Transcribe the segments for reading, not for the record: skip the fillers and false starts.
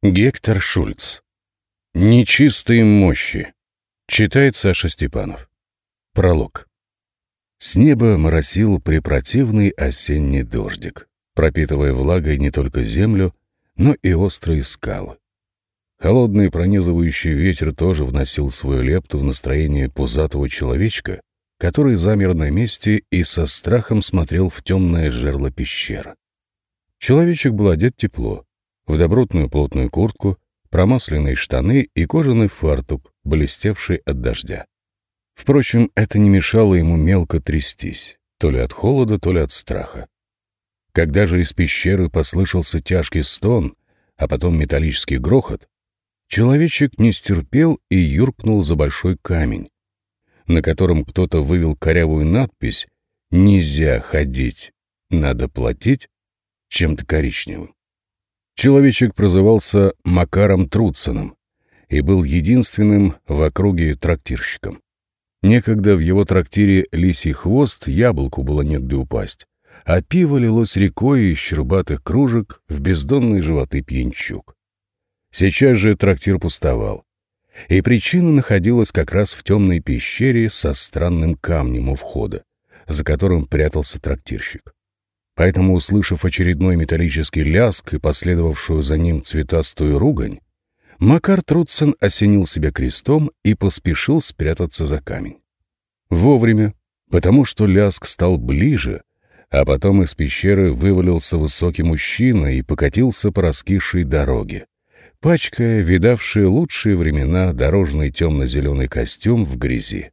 Гектор Шульц. Нечистые мощи. Читает Саша Степанов. Пролог. С неба моросил препротивный осенний дождик, пропитывая влагой не только землю, но и острые скалы. Холодный пронизывающий ветер тоже вносил свою лепту в настроение пузатого человечка, который замер на месте и со страхом смотрел в темное жерло пещеры. Человечек был одет тепло, в добротную плотную куртку, промасленные штаны и кожаный фартук, блестевший от дождя. Впрочем, это не мешало ему мелко трястись, то ли от холода, то ли от страха. Когда же из пещеры послышался тяжкий стон, а потом металлический грохот, человечек не стерпел и юркнул за большой камень, на котором кто-то вывел корявую надпись «Нельзя ходить, надо платить» чем-то коричневым. Человечек прозывался Макаром Труценом и был единственным в округе трактирщиком. Некогда в его трактире «Лисий хвост» яблоку было негде упасть, а пиво лилось рекой из щербатых кружек в бездонные животы пьянчуг. Сейчас же трактир пустовал, и причина находилась как раз в темной пещере со странным камнем у входа, за которым прятался трактирщик. Поэтому, услышав очередной металлический лязг и последовавшую за ним цветастую ругань, Макар Труцен осенил себя крестом и поспешил спрятаться за камень. Вовремя, потому что лязг стал ближе, а потом из пещеры вывалился высокий мужчина и покатился по раскисшей дороге, пачкая видавшие лучшие времена дорожный темно-зеленый костюм в грязи.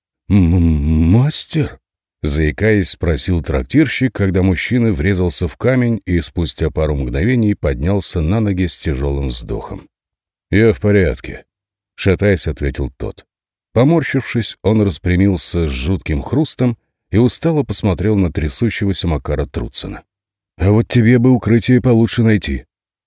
«Мастер?» — заикаясь, спросил трактирщик, когда мужчина врезался в камень и спустя пару мгновений поднялся на ноги с тяжелым вздохом. «Я в порядке», — шатаясь, ответил тот. Поморщившись, он распрямился с жутким хрустом и устало посмотрел на трясущегося Макара Труцена. «А вот тебе бы укрытие получше найти».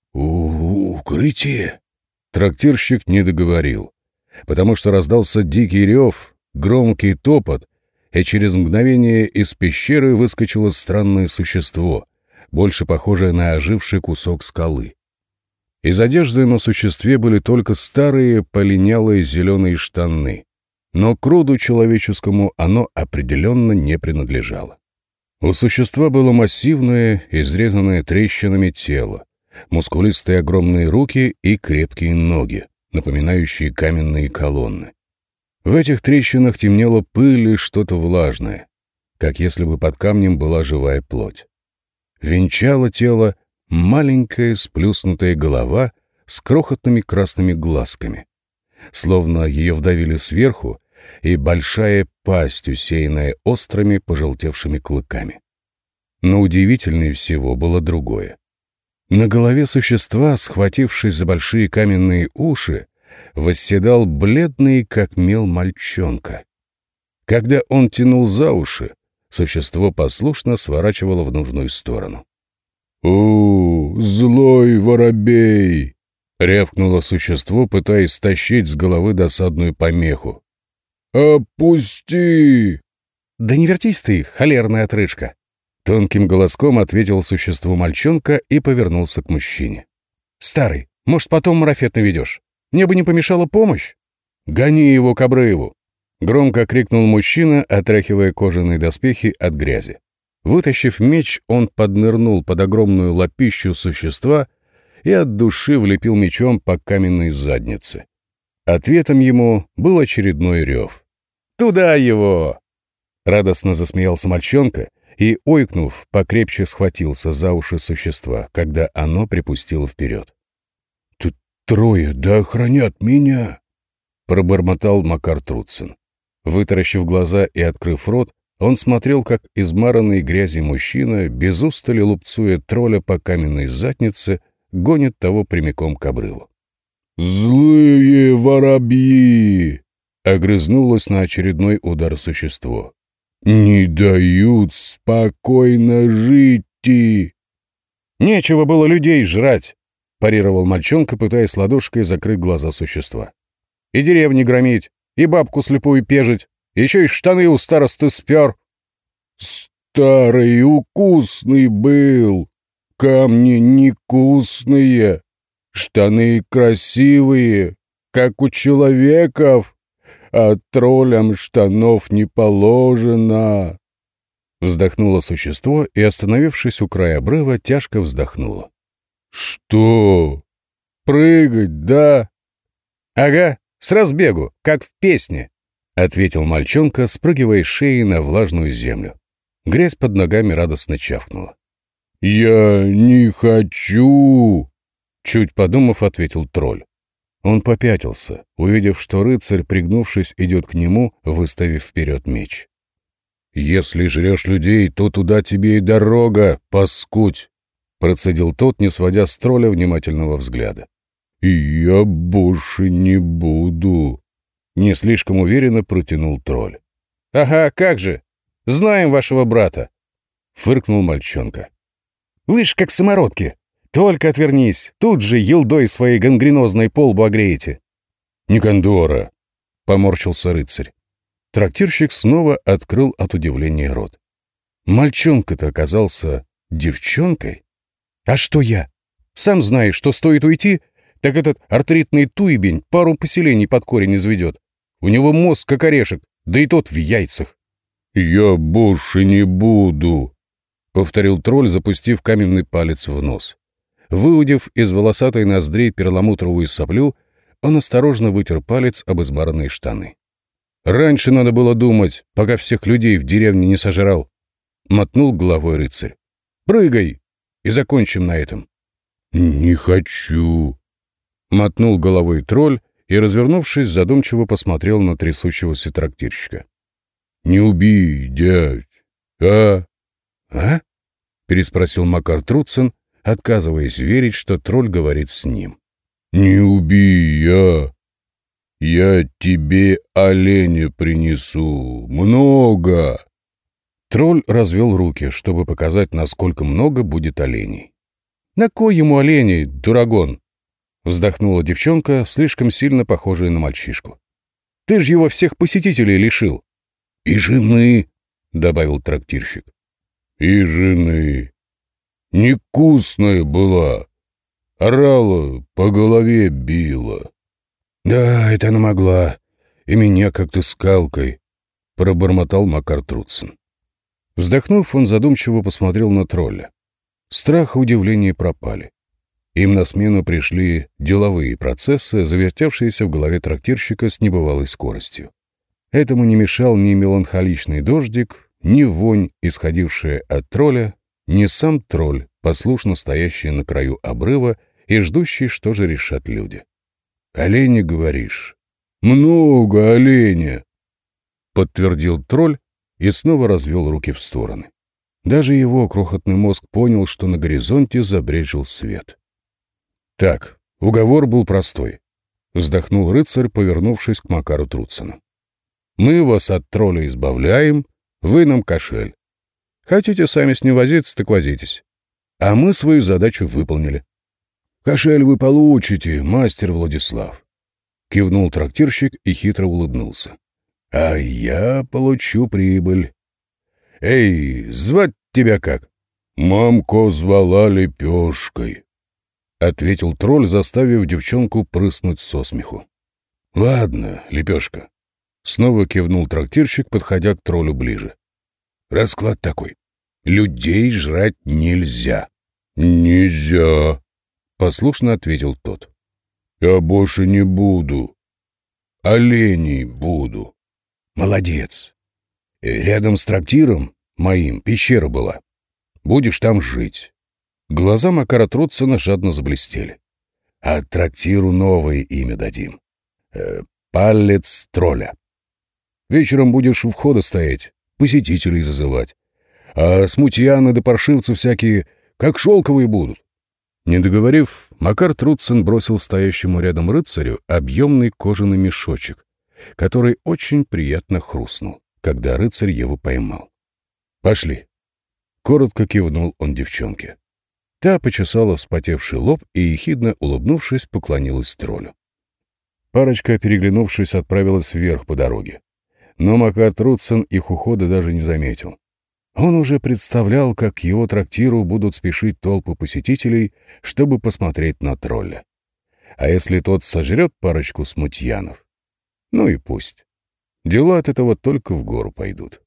«Укрытие?» Трактирщик не договорил, потому что раздался дикий рев, громкий топот, и через мгновение из пещеры выскочило странное существо, больше похожее на оживший кусок скалы. Из одежды на существе были только старые полинялые зеленые штаны, но к роду человеческому оно определенно не принадлежало. У существа было массивное, изрезанное трещинами тело, мускулистые огромные руки и крепкие ноги, напоминающие каменные колонны. В этих трещинах темнело пыль и что-то влажное, как если бы под камнем была живая плоть. Венчало тело маленькая сплюснутая голова с крохотными красными глазками, словно ее вдавили сверху, и большая пасть, усеянная острыми пожелтевшими клыками. Но удивительнее всего было другое. На голове существа, схватившись за большие каменные уши, восседал бледный, как мел, мальчонка. Когда он тянул за уши, существо послушно сворачивало в нужную сторону. Злой воробей!» — рявкнуло существо, пытаясь стащить с головы досадную помеху. «Опусти!» «Да не вертись ты, холерная отрыжка!» Тонким голоском ответил существу мальчонка и повернулся к мужчине. «Старый, может, потом марафет наведешь? Мне бы не помешала помощь?» «Гони его к обрыву!» — громко крикнул мужчина, отряхивая кожаные доспехи от грязи. Вытащив меч, он поднырнул под огромную лапищу существа и от души влепил мечом по каменной заднице. Ответом ему был очередной рев. «Туда его!» Радостно засмеялся мальчонка и, ойкнув, покрепче схватился за уши существа, когда оно припустило вперед. «Тут трое, да охранят меня!» — пробормотал Макар Труцен. Вытаращив глаза и открыв рот, он смотрел, как измаранный грязью мужчина, без устали лупцуя тролля по каменной заднице, гонит того прямиком к обрыву. «Злые воробьи!» — огрызнулось на очередной удар существо. «Не дают спокойно жить!» «Нечего было людей жрать!» — парировал мальчонка, пытаясь ладошкой закрыть глаза существа. «И деревни громить, и бабку слепую пежить, еще и штаны у старосты спер!» «Старый укусный был, камни невкусные!» Штаны красивые, как у человеков, а троллям штанов не положено». Вздохнуло существо и, остановившись у края обрыва, тяжко вздохнуло. «Что? Прыгать, да?» «Ага, с разбегу, как в песне», — ответил мальчонка, спрыгивая с шеи на влажную землю. Грязь под ногами радостно чавкнула. «Я не хочу!» Чуть подумав, ответил тролль. Он попятился, увидев, что рыцарь, пригнувшись, идет к нему, выставив вперед меч. «Если жрешь людей, то туда тебе и дорога, паскудь!» Процедил тот, не сводя с тролля внимательного взгляда. «Я больше не буду!» Не слишком уверенно протянул тролль. «Ага, как же! Знаем вашего брата!» Фыркнул мальчонка. «Вы ж как самородки! Только отвернись, тут же елдой своей гангренозной полбу огреете!» «Никандора!» — поморщился рыцарь. Трактирщик снова открыл от удивления рот. Мальчонка-то оказался девчонкой? А что я? Сам знаешь, что стоит уйти, так этот артритный туебень пару поселений под корень изведет. У него мозг как орешек, да и тот в яйцах. «Я больше не буду», — повторил тролль, запустив каменный палец в нос. Выудив из волосатой ноздри перламутровую соплю, он осторожно вытер палец об измаранные штаны. «Раньше надо было думать, пока всех людей в деревне не сожрал», — мотнул головой рыцарь. «Прыгай, и закончим на этом». «Не хочу», — мотнул головой тролль и, развернувшись, задумчиво посмотрел на трясущегося трактирщика. «Не убей, дядь, а?» «А?» — переспросил Макар Труцен, отказываясь верить, что тролль говорит с ним. «Не убей, а? Я тебе оленя принесу. Много!» Тролль развел руки, чтобы показать, насколько много будет оленей. «На кой ему оленей, дурагон?» — вздохнула девчонка, слишком сильно похожая на мальчишку. «Ты ж его всех посетителей лишил». «И жены», — добавил трактирщик. «И жены. Невкусная была. Орала, по голове била». «Да, это она могла. И меня как-то скалкой», — пробормотал Макар Труцен. Вздохнув, он задумчиво посмотрел на тролля. Страх и удивление пропали. Им на смену пришли деловые процессы, завертевшиеся в голове трактирщика с небывалой скоростью. Этому не мешал ни меланхоличный дождик, ни вонь, исходившая от тролля, ни сам тролль, послушно стоящий на краю обрыва и ждущий, что же решат люди. «Оленя, говоришь?» «Много оленя», — подтвердил тролль и снова развел руки в стороны. Даже его крохотный мозг понял, что на горизонте забрезжил свет. «Так, уговор был простой», — вздохнул рыцарь, повернувшись к Макару Труцену. «Мы вас от тролля избавляем, вы нам кошель. Хотите сами с ним возиться, так возитесь. А мы свою задачу выполнили». «Кошель вы получите, мастер Владислав», — кивнул трактирщик и хитро улыбнулся. «А я получу прибыль. Эй, звать тебя как?» «Мамко звала Лепешкой», — ответил тролль, заставив девчонку прыснуть со смеху. «Ладно, Лепешка», — снова кивнул трактирщик, подходя к троллю ближе. «Расклад такой. Людей жрать нельзя». «Нельзя», — послушно ответил тот. «Я больше не буду. Оленей буду». «Молодец. Рядом с трактиром моим пещера была. Будешь там жить». Глаза Макара Труцена жадно заблестели. «А трактиру новое имя дадим. Палец тролля. Вечером будешь у входа стоять, посетителей зазывать. А смутьяны да паршивцы всякие, как шелковые будут». Не договорив, Макар Труцен бросил стоящему рядом рыцарю объемный кожаный мешочек, который очень приятно хрустнул, когда рыцарь его поймал. «Пошли». Коротко кивнул он девчонке. Та почесала вспотевший лоб и, ехидно улыбнувшись, поклонилась троллю. Парочка, переглянувшись, отправилась вверх по дороге. Но Макар Труцен их ухода даже не заметил. Он уже представлял, как к его трактиру будут спешить толпы посетителей, чтобы посмотреть на тролля. А если тот сожрет парочку смутьянов, ну и пусть. Дела от этого только в гору пойдут.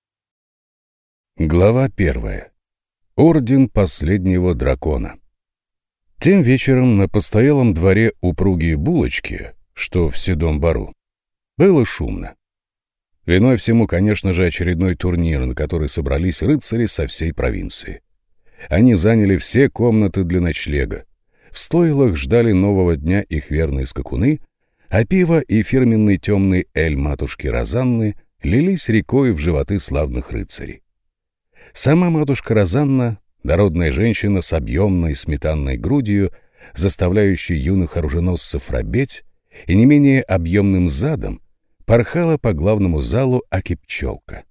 Глава 1. Орден последнего дракона. Тем вечером на постоялом дворе упругие булочки, что в Седом Бару, было шумно. Виной всему, конечно же, очередной турнир, на который собрались рыцари со всей провинции. Они заняли все комнаты для ночлега. В стойлах ждали нового дня их верные скакуны, а пиво и фирменный темный эль матушки Розанны лились рекой в животы славных рыцарей. Сама матушка Розанна, дородная женщина с объемной сметанной грудью, заставляющей юных оруженосцев робеть, и не менее объемным задом, порхала по главному залу аки-пчелка.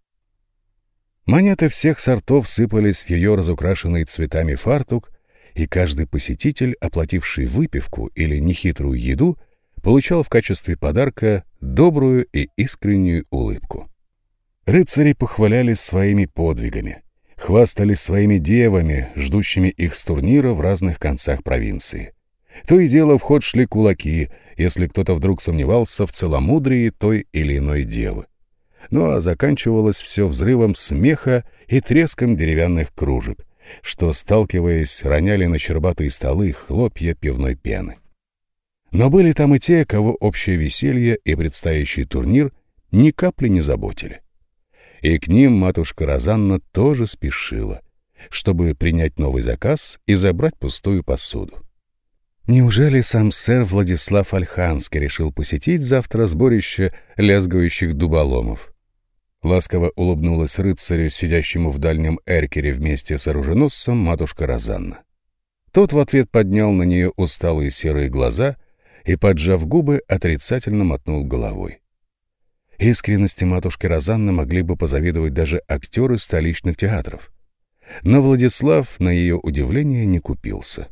Монеты всех сортов сыпались в ее разукрашенный цветами фартук, и каждый посетитель, оплативший выпивку или нехитрую еду, получал в качестве подарка добрую и искреннюю улыбку. Рыцари похвалялись своими подвигами, хвастались своими девами, ждущими их с турнира в разных концах провинции. То и дело в ход шли кулаки, если кто-то вдруг сомневался в целомудрии той или иной девы. Ну а заканчивалось все взрывом смеха и треском деревянных кружек, что, сталкиваясь, роняли на щербатые столы хлопья пивной пены. Но были там и те, кого общее веселье и предстоящий турнир ни капли не заботили. И к ним матушка Розанна тоже спешила, чтобы принять новый заказ и забрать пустую посуду. Неужели сам сэр Владислав Ольханский решил посетить завтра сборище лязгающих дуболомов? Ласково улыбнулась рыцарю, сидящему в дальнем эркере вместе с оруженосцем, матушка Розанна. Тот в ответ поднял на нее усталые серые глаза и, поджав губы, отрицательно мотнул головой. Искренности матушки Розанны могли бы позавидовать даже актеры столичных театров. Но Владислав, на ее удивление, не купился.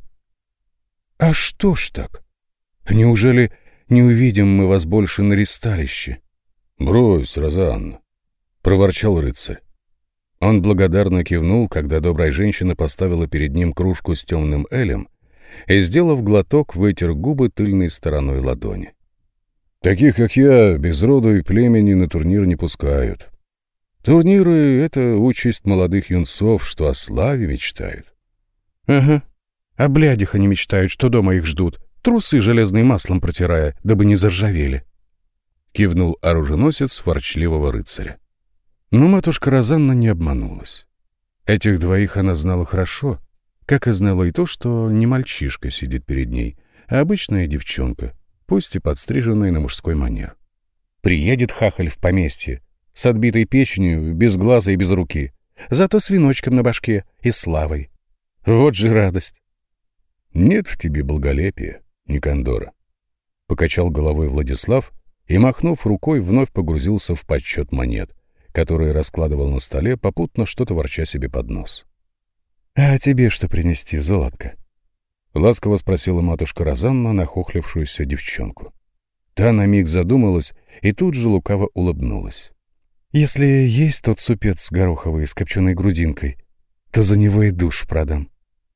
«А что ж так? Неужели не увидим мы вас больше на ристалище?» «Брось, Розанна», — проворчал рыцарь. Он благодарно кивнул, когда добрая женщина поставила перед ним кружку с темным элем и, сделав глоток, вытер губы тыльной стороной ладони. «Таких, как я, без роду и племени на турнир не пускают. Турниры — это участь молодых юнцов, что о славе мечтают». «Ага. О блядях они мечтают, что дома их ждут, трусы железным маслом протирая, дабы не заржавели», — кивнул оруженосец ворчливого рыцаря. Но матушка Розанна не обманулась. Этих двоих она знала хорошо, как и знала и то, что не мальчишка сидит перед ней, а обычная девчонка, пусть и подстриженная на мужской манер. Приедет хахаль в поместье, с отбитой печенью, без глаза и без руки, зато с веночком на башке и славой. Вот же радость! «Нет в тебе благолепия, Никандора», — покачал головой Владислав и, махнув рукой, вновь погрузился в подсчет монет, которые раскладывал на столе, попутно что-то ворча себе под нос. «А тебе что принести, золотко?» — ласково спросила матушка Розанна нахохлившуюся девчонку. Та на миг задумалась и тут же лукаво улыбнулась. «Если есть тот супец гороховый с копченой грудинкой, то за него и душ продам».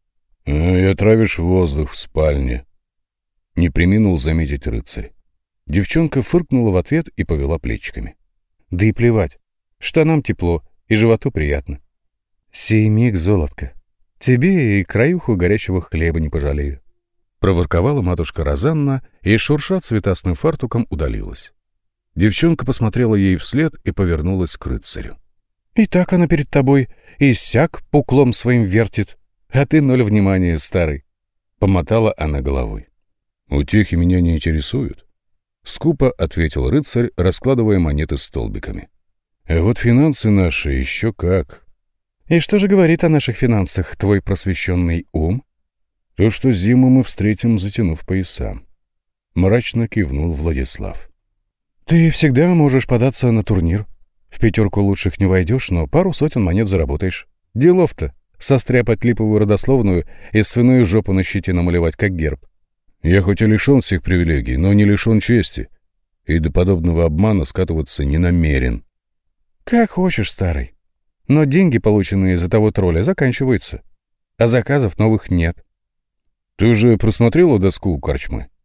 «И отравишь воздух в спальне», — не преминул заметить рыцарь. Девчонка фыркнула в ответ и повела плечиками. «Да и плевать, штанам тепло и животу приятно. Сей миг, золотко, тебе и краюху горячего хлеба не пожалею», — проворковала матушка Розанна и, шурша цветастым фартуком, удалилась. Девчонка посмотрела ей вслед и повернулась к рыцарю. «И так она перед тобой, и сяк пуклом своим вертит, а ты ноль внимания, старый», — помотала она головой. «Утехи меня не интересуют», — скупо ответил рыцарь, раскладывая монеты столбиками. «А вот финансы наши еще как». «И что же говорит о наших финансах твой просвещенный ум?» «То, что зиму мы встретим, затянув пояса», — мрачно кивнул Владислав. «Ты всегда можешь податься на турнир. В пятерку лучших не войдешь, но пару сотен монет заработаешь. Делов-то. Состряпать липовую родословную и свиную жопу на щите намалевать, как герб». «Я хоть и лишен всех привилегий, но не лишен чести, и до подобного обмана скатываться не намерен». «Как хочешь, старый. Но деньги, полученные за того тролля, заканчиваются, а заказов новых нет». «Ты же просмотрела доску у корчмы?»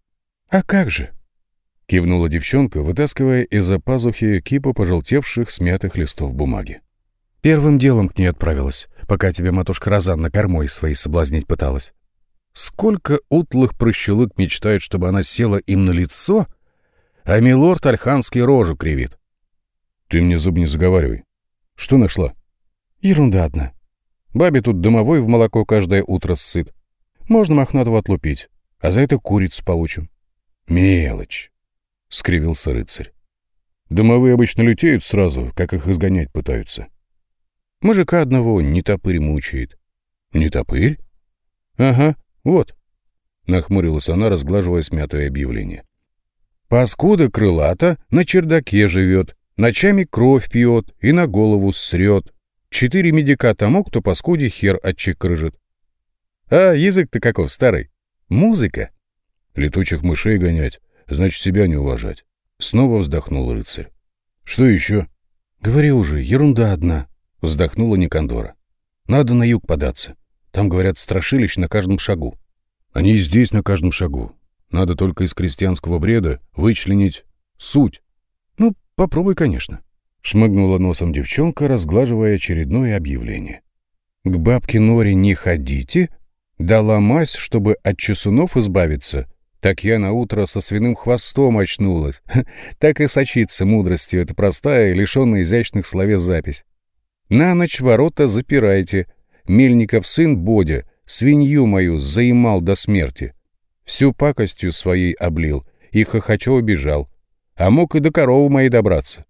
«А как же?» — кивнула девчонка, вытаскивая из-за пазухи кипу пожелтевших смятых листов бумаги. «Первым делом к ней отправилась, пока тебя матушка Розанна кормой своей соблазнить пыталась. Сколько утлых прощелык мечтают, чтобы она села им на лицо, а милорд Ольханский рожу кривит». «Ты мне зуб не заговаривай. Что нашла?» «Ерунда одна. Бабе тут домовой в молоко каждое утро ссыт. Можно мохнатого отлупить, а за это курицу получим». «Мелочь», — скривился рыцарь. «Домовые обычно лютеют сразу, как их изгонять пытаются. Мужика одного нетопырь мучает». «Нетопырь?» «Ага, вот», — нахмурилась она, разглаживая смятое объявление. «Паскуда крылата на чердаке живет, ночами кровь пьет и на голову срет. 4 медика тому, кто паскуде хер отчекрыжит». «А язык-то каков старый? Музыка». «Летучих мышей гонять, значит, себя не уважать». Снова вздохнул рыцарь. «Что еще?» «Говори уже, ерунда одна», — вздохнула Никандора. «Надо на юг податься. Там, говорят, страшилищ на каждом шагу». «Они и здесь на каждом шагу. Надо только из крестьянского бреда вычленить суть». «Ну, попробуй, конечно», — шмыгнула носом девчонка, разглаживая очередное объявление. «К бабке Норе не ходите. Дала мазь, чтобы от чесунов избавиться. Так я наутро со свиным хвостом очнулась. Так и сочится мудростью эта простая, лишенная изящных словес запись. На ночь ворота запирайте. Мельников сын Бодя свинью мою заимал до смерти. Всю пакостью своей облил и хохоча убежал. А мог и до коровы моей добраться».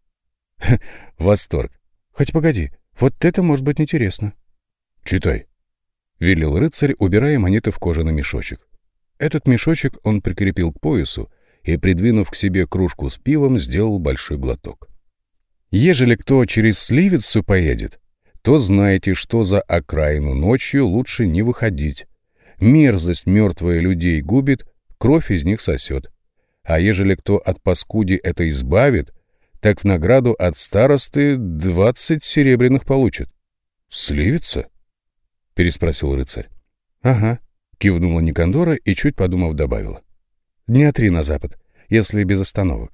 Восторг. «Хоть погоди, вот это может быть интересно». «Читай», — велел рыцарь, убирая монеты в кожаный мешочек. Этот мешочек он прикрепил к поясу и, придвинув к себе кружку с пивом, сделал большой глоток. «Ежели кто через Сливицу поедет, то знайте, что за окраину ночью лучше не выходить. Мерзость мертвая людей губит, кровь из них сосет. А ежели кто от паскуди это избавит, так в награду от старосты 20 серебряных получит». «Сливица?» — переспросил рыцарь. «Ага», — кивнула Никандора и, чуть подумав, добавила. «Дня 3 на запад, если без остановок».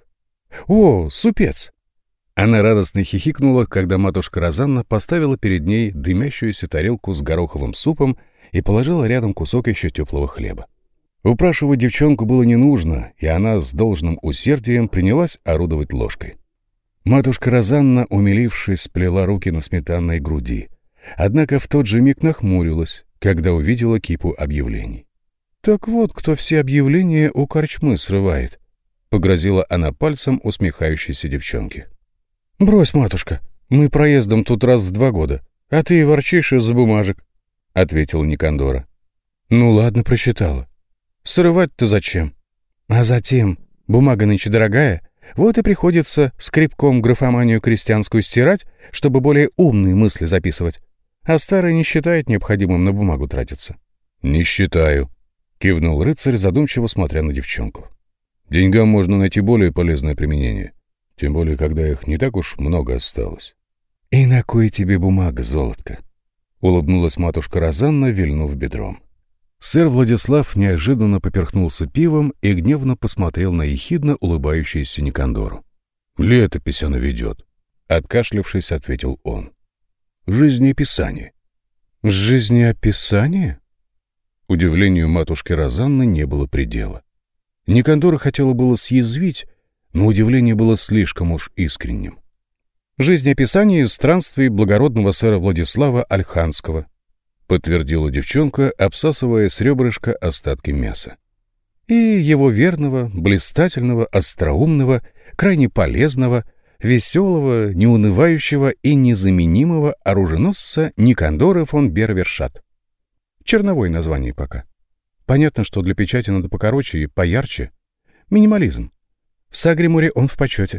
«О, супец!» Она радостно хихикнула, когда матушка Розанна поставила перед ней дымящуюся тарелку с гороховым супом и положила рядом кусок еще теплого хлеба. Упрашивать девчонку было не нужно, и она с должным усердием принялась орудовать ложкой. Матушка Розанна, умилившись, сплела руки на сметанной груди, однако в тот же миг нахмурилась, когда увидела кипу объявлений. «Так вот, кто все объявления у корчмы срывает», — погрозила она пальцем усмехающейся девчонке. «Брось, матушка, мы проездом тут раз в 2 года, а ты ворчишь из-за бумажек», — ответила Никандора. «Ну ладно, прочитала. Срывать-то зачем? А затем, бумага нынче дорогая, вот и приходится скребком графоманию крестьянскую стирать, чтобы более умные мысли записывать. А старый не считает необходимым на бумагу тратиться». «Не считаю», — кивнул рыцарь, задумчиво смотря на девчонку. «Деньгам можно найти более полезное применение, тем более, когда их не так уж много осталось». «И на кой тебе бумага, золотко?» — улыбнулась матушка Розанна, вильнув бедром. Сэр Владислав неожиданно поперхнулся пивом и гневно посмотрел на ехидно улыбающуюся Никандору. «Летопись она ведет», — откашлявшись, ответил он. «Жизнеописание». «Жизнеописание?» Удивлению матушки Розанны не было предела. Никандора хотела было съязвить, но удивление было слишком уж искренним. «Жизнеописание странствий благородного сэра Владислава Ольханского», — подтвердила девчонка, обсасывая с ребрышка остатки мяса. «И его верного, блистательного, остроумного, крайне полезного, веселого, неунывающего и незаменимого оруженосца Никандоры фон Бервершат. Черновое название пока. Понятно, что для печати надо покороче и поярче. Минимализм. В Сагримуре он в почете».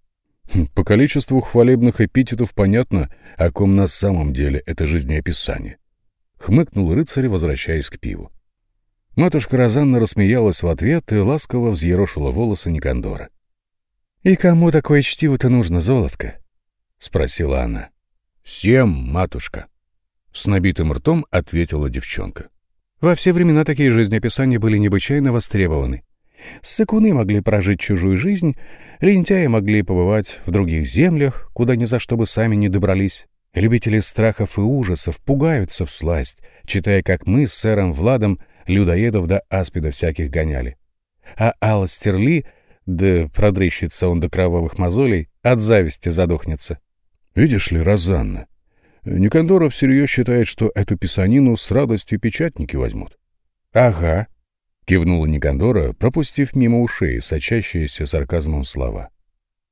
«По количеству хвалебных эпитетов понятно, о ком на самом деле это жизнеописание», — хмыкнул рыцарь, возвращаясь к пиву. Матушка Розанна рассмеялась в ответ и ласково взъерошила волосы Никандора. «И кому такое чтиво-то нужно, золотко?» — спросила она. «Всем, матушка», — с набитым ртом ответила девчонка. «Во все времена такие жизнеописания были необычайно востребованы. Ссыкуны могли прожить чужую жизнь, лентяи могли побывать в других землях, куда ни за что бы сами не добрались. Любители страхов и ужасов пугаются всласть, читая, как мы с сэром Владом людоедов до аспида всяких гоняли. А Алстер Ли, да продрыщется он до кровавых мозолей, от зависти задохнется. Видишь ли, Розанна, Никандоров всерьез считает, что эту писанину с радостью печатники возьмут. — Ага, — кивнула Никандора, пропустив мимо ушей сочащиеся сарказмом слова.